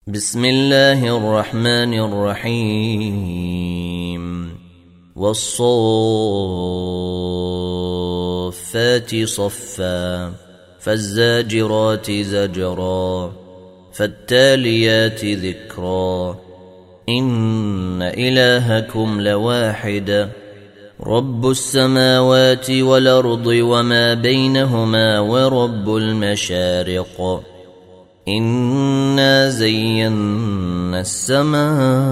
بسم الله الرحمن الرحيم والصافات صفا فالزاجرات زجرا فالتاليات ذكرا إن إلهكم لواحد رب السماوات والأرض وما بينهما ورب المشارق إنا زينا السماء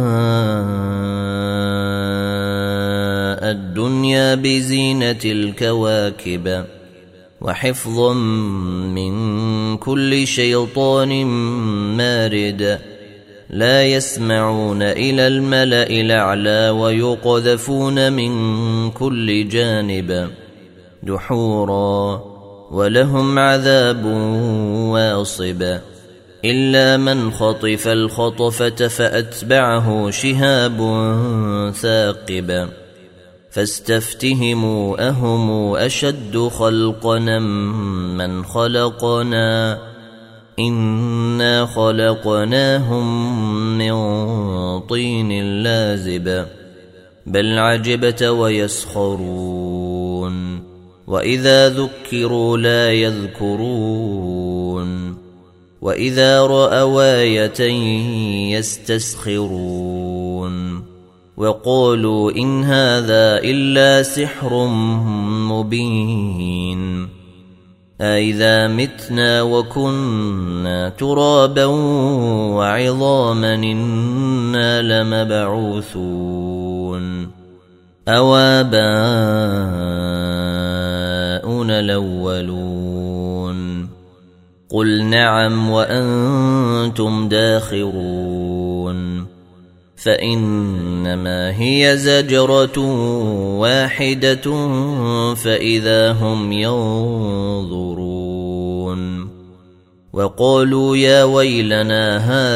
الدنيا بزينة الكواكب وحفظا من كل شيطان مارد لا يسمعون إلى الملأ الأعلى ويقذفون من كل جانب دحورا ولهم عذاب واصب إلا من خطف الخطفة فأتبعه شهاب ثاقب فاستفتهموا أهم أشد خلقنا من خلقنا إنا خلقناهم من طين لازب بل عجبت ويسخرون وإذا ذكروا لا يذكرون وإذا رأوا آية يستسخرون وقالوا إن هذا إلا سحر مبين أإذا متنا وكنا ترابا وعظاما إنا لمبعوثون أو آباؤنا الأولون قل نعم وأنتم داخرون فإنما هي زجرة واحدة فإذا هم ينظرون وقالوا يا ويلنا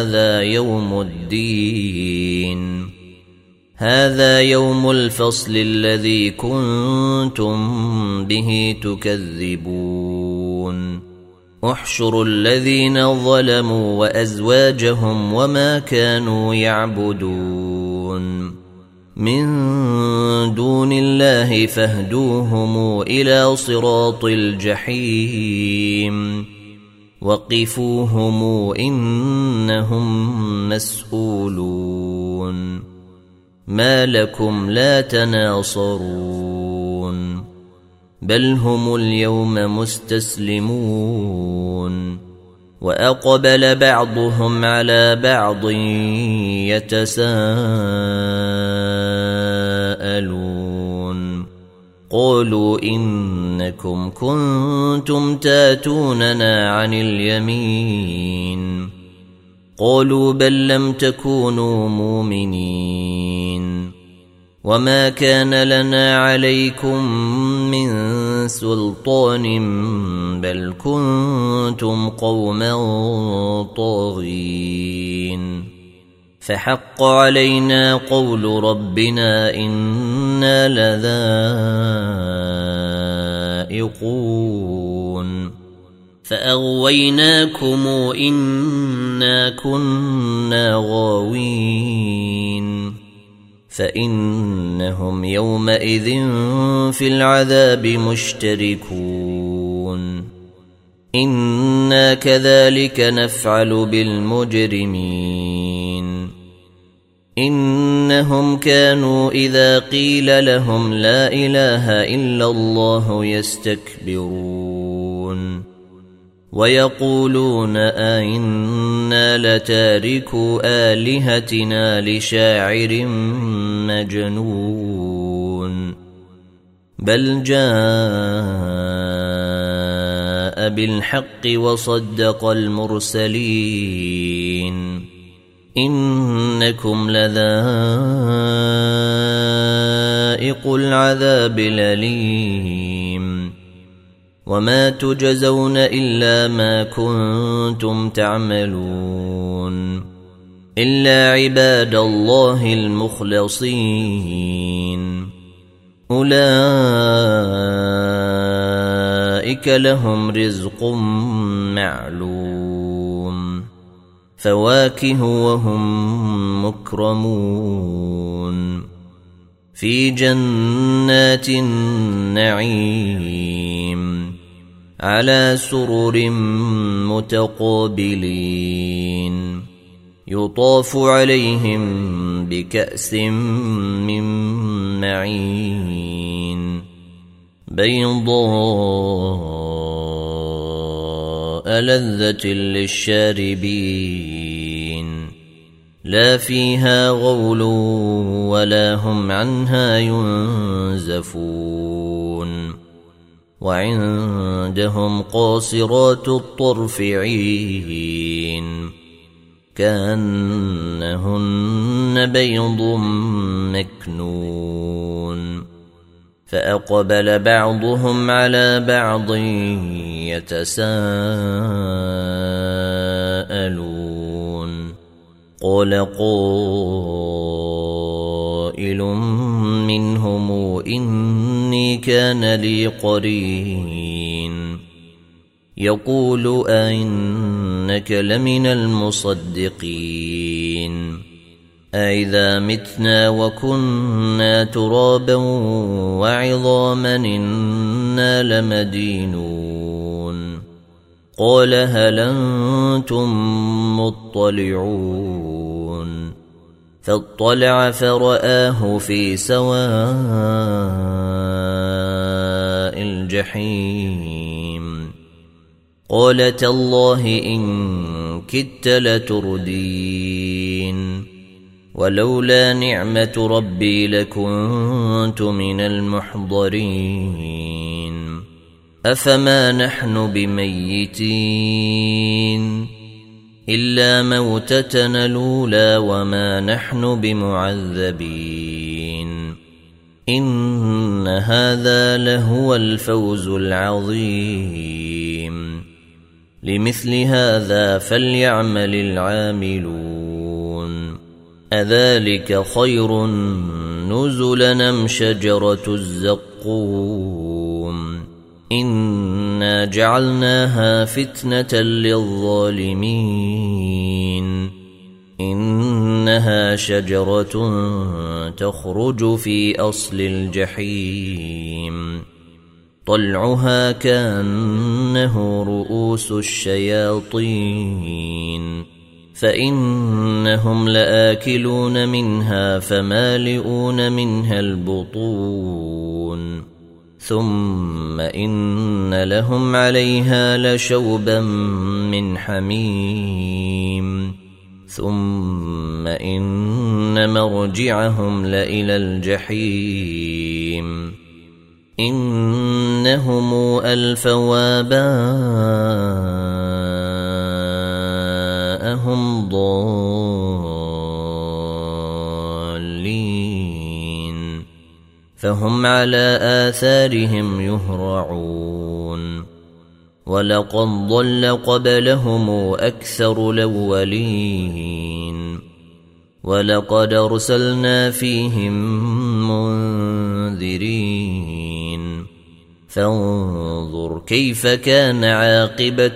هذا يوم الفصل الذي كنتم به تكذبون احشروا الذين ظلموا وأزواجهم وما كانوا يعبدون من دون الله فاهدوهم إلى صراط الجحيم وقفوهم إنهم مسؤولون ما لكم لا تناصرون بل هم اليوم مستسلمون وأقبل بعضهم على بعض يتساءلون قالوا إنكم كنتم تاتوننا عن اليمين قالوا بل لم تكونوا مؤمنين وما كان لنا عليكم من سلطان بل كنتم قوما طاغين فحق علينا قول ربنا إنا لذائقون فأغويناكم إنا كنا غاوين فإنهم يومئذ في العذاب مشتركون إنا كذلك نفعل بالمجرمين إنهم كانوا إذا قيل لهم لا إله إلا الله يستكبرون ويقولون أئنا لتاركو آلهتنا لشاعر مجنون بل جاء بالحق وصدق المرسلين إنكم لذائقو العذاب الأليم وما تجزون إلا ما كنتم تعملون إلا عباد الله المخلصين أولئك لهم رزق معلوم فواكه وهم مكرمون في جنات النعيم على سرر متقابلين يطاف عليهم بكأس من معين بيضاء لذة للشاربين لا فيها غول ولا هم عنها ينزفون وعندهم قاصرات الطرف عين كأنهن بيض مكنون فأقبل بعضهم على بعض يتساءلون قال قائل منهم إني كان لي قرين يقول أئنك لمن المصدقين أئذا متنا وكنا ترابا وعظاما إنا لمدينون قال هل أنتم مطلعون فاطلع فرآه في سواء الجحيم قال تالله إن كدت لتردين ولولا نعمة ربي لكنت من المحضرين أفما نحن بميتين إلا موتتنا الأولى وما نحن بمعذبين إن هذا لهو الفوز العظيم لمثل هذا فليعمل العاملون أذلك خير نزلا أم شجرة الزقوم إنا جعلناها فتنة للظالمين إنها شجرة تخرج في أصل الجحيم طلعها كأنه رؤوس الشياطين فإنهم لآكلون منها فمالئون منها البطون ثم إن لهم عليها لشوبا من حميم ثم إن مرجعهم لإلى الجحيم إنهم ألفوا آباءهم ضالين فهم على آثارهم يهرعون ولقد ضل قبلهم أكثر الأولين ولقد أرسلنا فيهم منذرين فانظر كيف كان عاقبة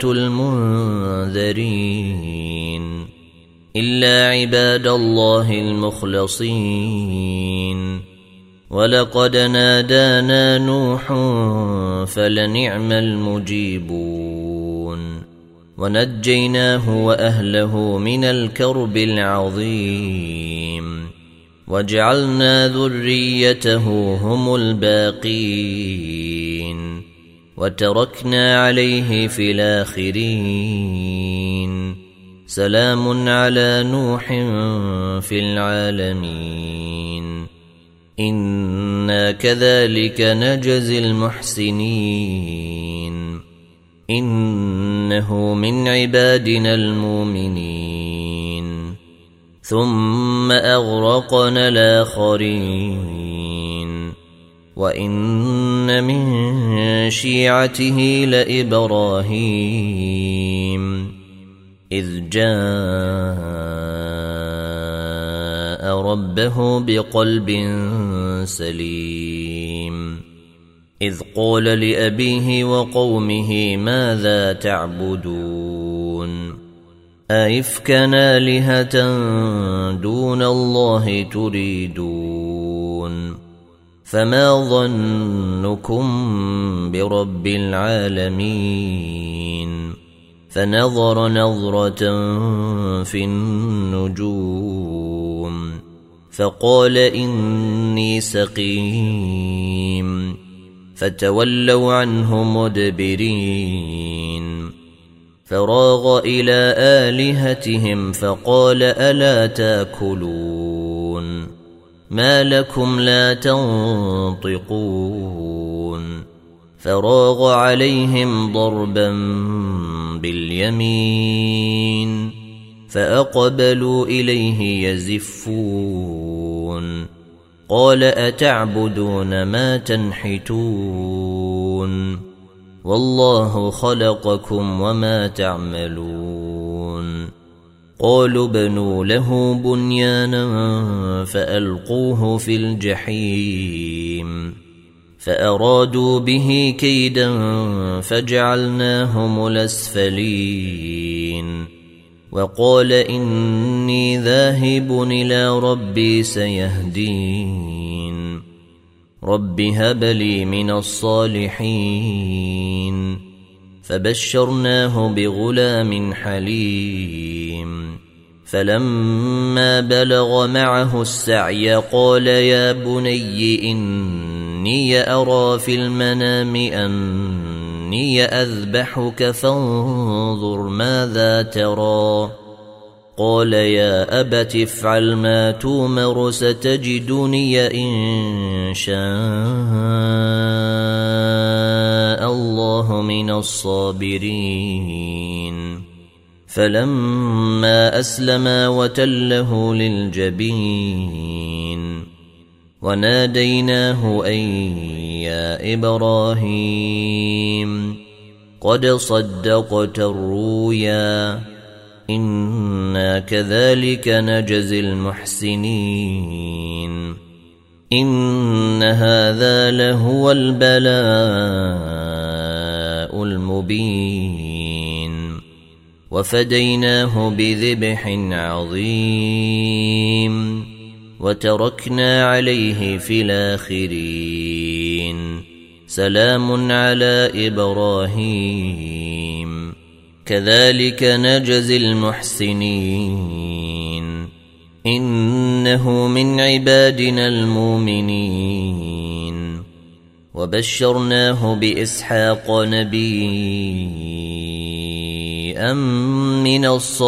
المنذرين إلا عباد الله المخلصين ولقد نادانا نوح فلنعم المجيبون ونجيناه وأهله من الكرب العظيم وجعلنا ذريته هم الباقين وتركنا عليه في الآخرين سلام على نوح في العالمين إنا كذلك نجزي المحسنين إنه من عبادنا المؤمنين ثم أغرقنا الآخرين وإن من شيعته لإبراهيم إذ جاء ربه بقلب سليم إذ قال لأبيه وقومه ماذا تعبدون أئفكا آلهة دون الله تريدون فما ظنكم برب العالمين فنظر نظرة في النجوم فقال إني سقيم فتولوا عنه مدبرين فراغ إلى آلهتهم فقال ألا تاكلون ما لكم لا تنطقون فراغ عليهم ضربا باليمين فأقبلوا إليه يزفون قال أتعبدون ما تنحتون والله خلقكم وما تعملون قالوا بنوا له بنيانا فألقوه في الجحيم فأرادوا به كيدا فجعلناهم الأسفلين وقال إني ذاهب إلى ربي سيهدين رب هب لي من الصالحين فبشرناه بغلام حليم فلما بلغ معه السعي قال يا بني إني أرى في المنام أني أذبحك فانظر ماذا ترى قال يا أبت افعل ما تومر ستجدني إن شاء الله من الصابرين فلما أسلما وتله للجبين وناديناه أن يا إبراهيم قد صدقت الرؤيا إنا كذلك نجزي المحسنين إن هذا لهو البلاء المبين وفديناه بذبح عظيم وتركنا عليه في الآخرين سلام على إبراهيم كذلك نجزي المحسنين إنه من عبادنا المؤمنين وبشرناه بإسحاق نبيا من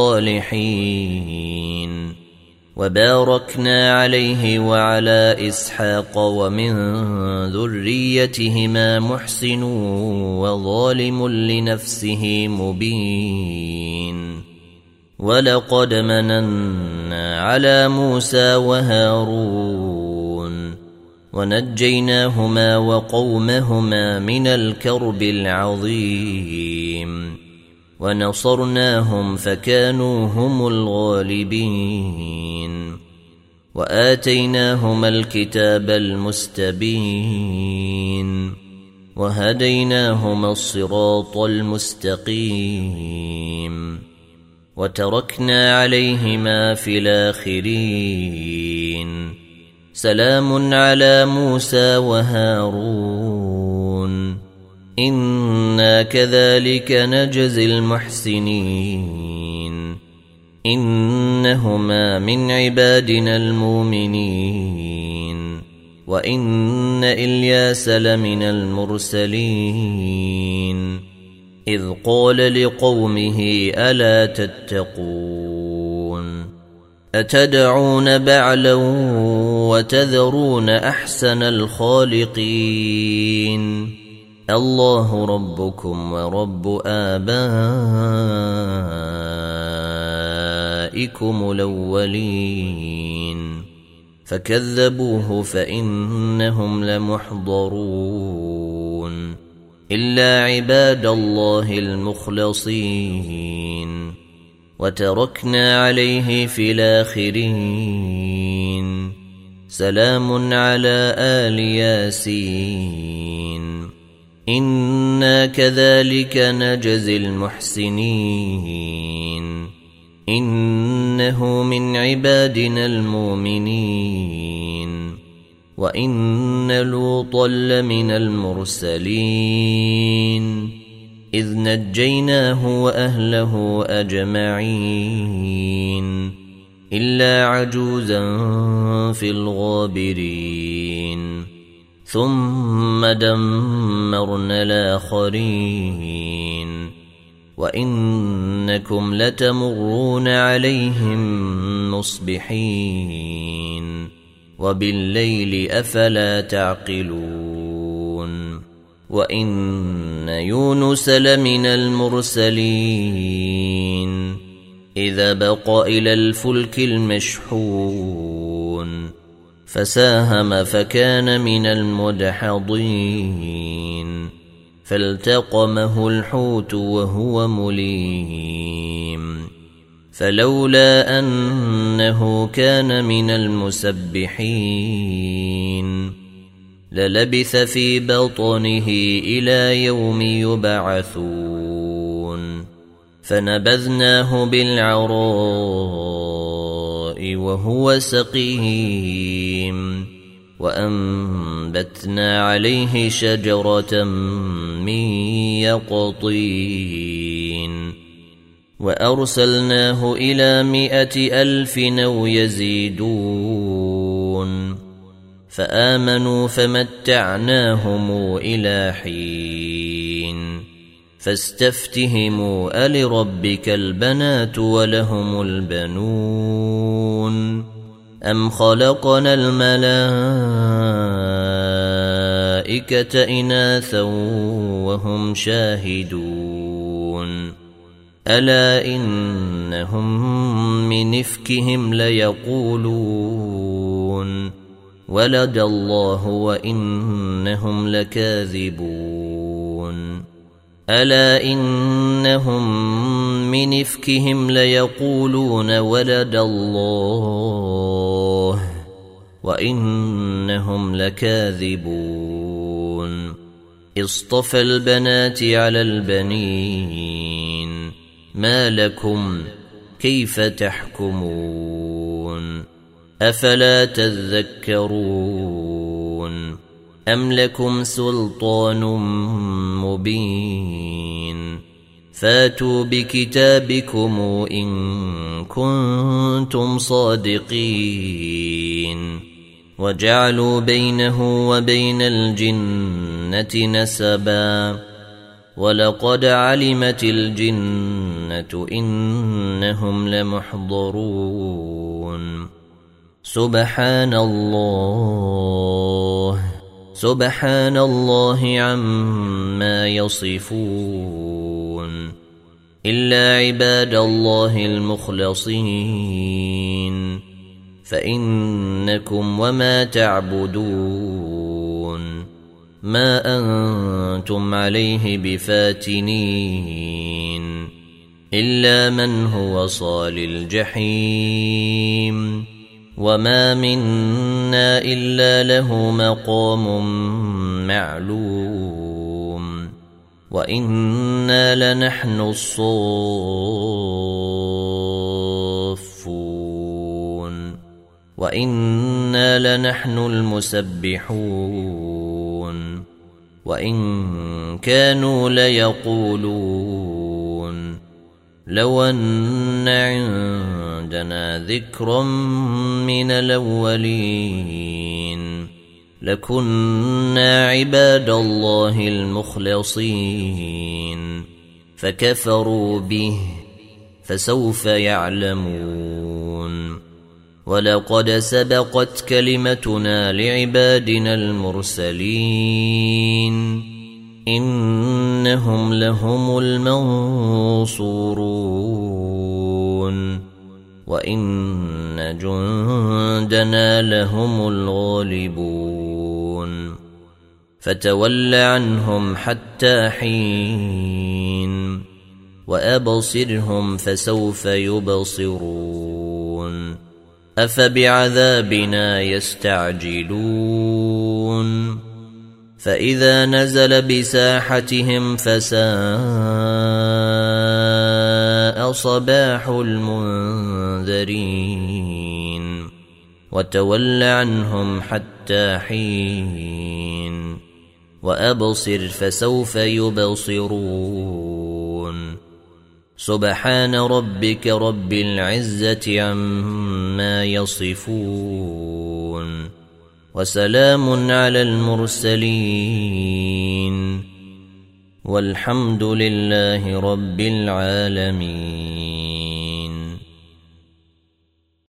الصالحين وباركنا عليه وعلى إسحاق ومن ذريتهما محسن وظالم لنفسه مبين ولقد مننا على موسى وهارون ونجيناهما وقومهما من الكرب العظيم ونصرناهم فكانوا هم الغالبين وآتيناهما الكتاب المستبين وهديناهما الصراط المستقيم وتركنا عليهما في الآخرين سلام على موسى وهارون إنا كذلك نجزي المحسنين إنهما من عبادنا المؤمنين وإن إلياس لمن المرسلين إذ قال لقومه ألا تتقون أتدعون بعلا وتذرون أحسن الخالقين الله ربكم ورب آبائكم الأولين فكذبوه فإنهم لمحضرون إلا عباد الله المخلصين وتركنا عليه في الآخرين سلام على آل ياسين إنا كذلك نجزي المحسنين إنه من عبادنا المؤمنين وإن لوطا لمن المرسلين إذ نجيناه وأهله أجمعين إلا عجوزا في الغابرين ثم دمرنا الآخرين وإنكم لتمرون عليهم مصبحين وبالليل أفلا تعقلون وإن يونس لمن المرسلين إذا بق إلى الفلك المشحون فساهم فكان من المدحضين فالتقمه الحوت وهو مليم فلولا أنه كان من المسبحين للبث في بطنه إلى يوم يبعثون فنبذناه بالعراء وهو سقيم وأنبتنا عليه شجرة من يقطين وأرسلناه إلى 100,000 أو يزيدون فآمنوا فمتعناهم إلى حين فاستفتهموا ألربك البنات ولهم البنون أم خلقنا الملائكة إناثا وهم شاهدون ألا إنهم من إفكهم ليقولون ولد الله وإنهم لكاذبون ألا إنهم من إفكهم ليقولون ولد الله وإنهم لكاذبون اصطفى البنات على البنين ما لكم كيف تحكمون أفلا تذكرون أم لكم سلطان مبين فاتوا بكتابكم إن كنتم صادقين وجعلوا بينه وبين الجنة نسبا ولقد علمت الجنة إنهم لمحضرون سبحان الله عما يصفون إلا عباد الله المخلصين فإنكم وما تعبدون ما أنتم عليه بفاتنين إلا من هو صال الجحيم وما منا إلا له مقام معلوم وإنا لنحن الصافون وإنا لنحن المسبحون وإن كانوا ليقولون لو أن عندنا ذكرا من الأولين لكنا عباد الله المخلصين فكفروا به فسوف يعلمون ولقد سبقت كلمتنا لعبادنا المرسلين إنهم لهم المنصورون وإن جندنا لهم الغالبون فتول عنهم حتى حين وأبصرهم فسوف يبصرون أفبعذابنا يستعجلون فإذا نزل بساحتهم فساء وجاء صباح المنذرين وتول عنهم حتى حين وأبصر فسوف يبصرون سبحان ربك رب العزة عما يصفون وسلام على المرسلين والحمد لله رب العالمين.